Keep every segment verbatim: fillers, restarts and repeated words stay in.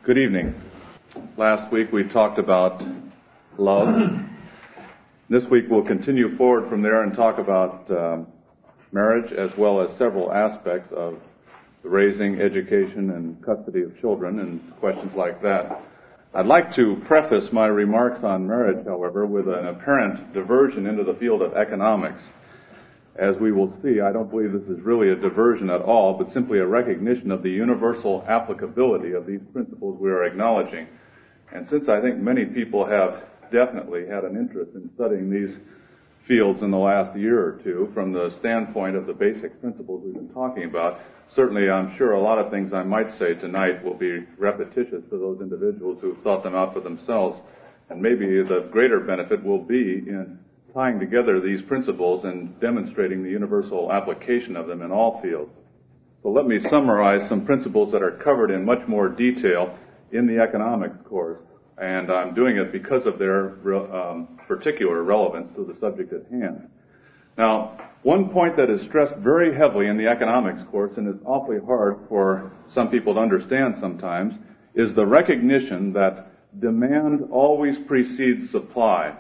Good evening. Last week we talked about love. This week we'll continue forward from there and talk about um, marriage as well as several aspects of the raising, education, and custody of children and questions like that. I'd like to preface my remarks on marriage, however, with an apparent diversion into the field of economics. As we will see, I don't believe this is really a diversion at all, but simply a recognition of the universal applicability of these principles we are acknowledging. And since I think many people have definitely had an interest in studying these fields in the last year or two, from the standpoint of the basic principles we've been talking about, certainly I'm sure a lot of things I might say tonight will be repetitious to those individuals who have thought them out for themselves. And maybe the greater benefit will be in tying together these principles and demonstrating the universal application of them in all fields. So let me summarize some principles that are covered in much more detail in the economics course, and I'm doing it because of their um, particular relevance to the subject at hand. Now, one point that is stressed very heavily in the economics course, and is awfully hard for some people to understand sometimes, is the recognition that demand always precedes supply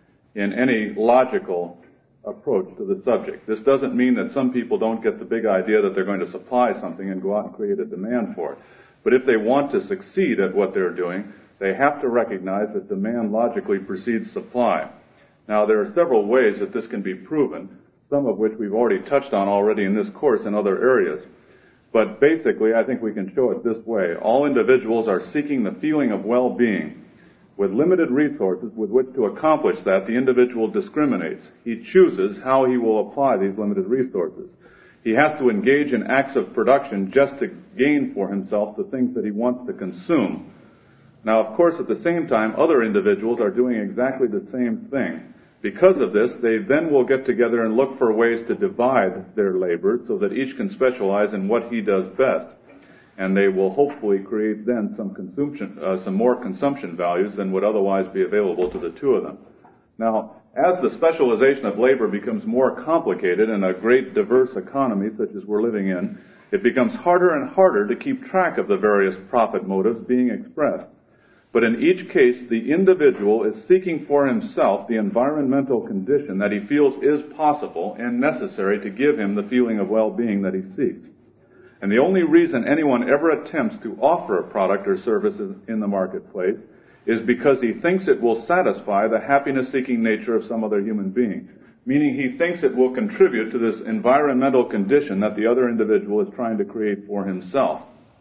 in any logical approach to the subject. This doesn't mean that some people don't get the big idea that they're going to supply something and go out and create a demand for it. But if they want to succeed at what they're doing, they have to recognize that demand logically precedes supply. Now, there are several ways that this can be proven, some of which we've already touched on already in this course in other areas. But basically, I think we can show it this way. All individuals are seeking the feeling of well-being. With limited resources with which to accomplish that, the individual discriminates. He chooses how he will apply these limited resources. He has to engage in acts of production just to gain for himself the things that he wants to consume. Now, of course, at the same time, other individuals are doing exactly the same thing. Because of this, they then will get together and look for ways to divide their labor so that each can specialize in what he does best. And they will hopefully create then some consumption, uh, some more consumption values than would otherwise be available to the two of them. Now, as the specialization of labor becomes more complicated in a great diverse economy such as we're living in, it becomes harder and harder to keep track of the various profit motives being expressed. But in each case, the individual is seeking for himself the environmental condition that he feels is possible and necessary to give him the feeling of well-being that he seeks. And the only reason anyone ever attempts to offer a product or service in the marketplace is because he thinks it will satisfy the happiness-seeking nature of some other human being, meaning he thinks it will contribute to this environmental condition that the other individual is trying to create for himself.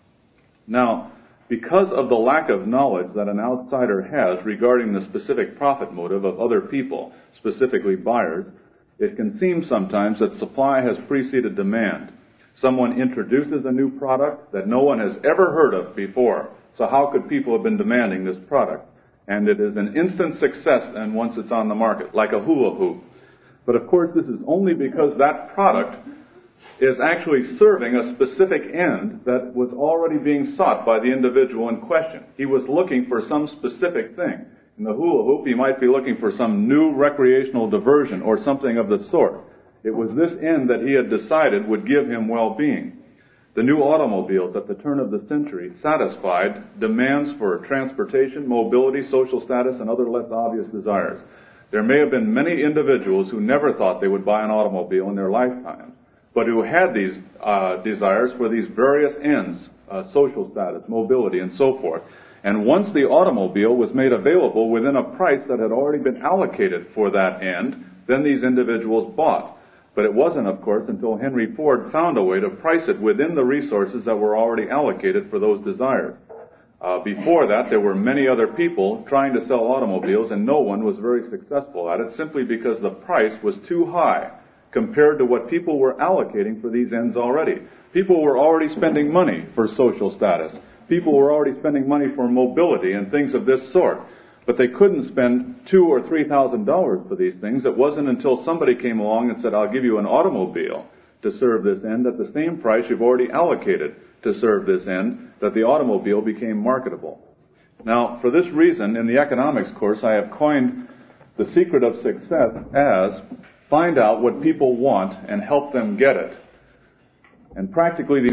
Now, because of the lack of knowledge that an outsider has regarding the specific profit motive of other people, specifically buyers, it can seem sometimes that supply has preceded demand. Someone introduces a new product that no one has ever heard of before. So how could people have been demanding this product? And it is an instant success then once it's on the market, like a hula hoop. But of course, this is only because that product is actually serving a specific end that was already being sought by the individual in question. He was looking for some specific thing. In the hula hoop, he might be looking for some new recreational diversion or something of the sort. It was this end that he had decided would give him well-being. The new automobiles at the turn of the century satisfied demands for transportation, mobility, social status, and other less obvious desires. There may have been many individuals who never thought they would buy an automobile in their lifetime, but who had these uh, desires for these various ends, uh, social status, mobility, and so forth. And once the automobile was made available within a price that had already been allocated for that end, then these individuals bought. But it wasn't, of course, until Henry Ford found a way to price it within the resources that were already allocated for those desires. Uh, before that, there were many other people trying to sell automobiles, and no one was very successful at it simply because the price was too high compared to what people were allocating for these ends already. People were already spending money for social status. People were already spending money for mobility and things of this sort. But they couldn't spend two or three thousand dollars for these things. It wasn't until somebody came along and said, "I'll give you an automobile to serve this end at the same price you've already allocated to serve this end," that the automobile became marketable. Now, for this reason, in the economics course, I have coined the secret of success as find out what people want and help them get it. And practically,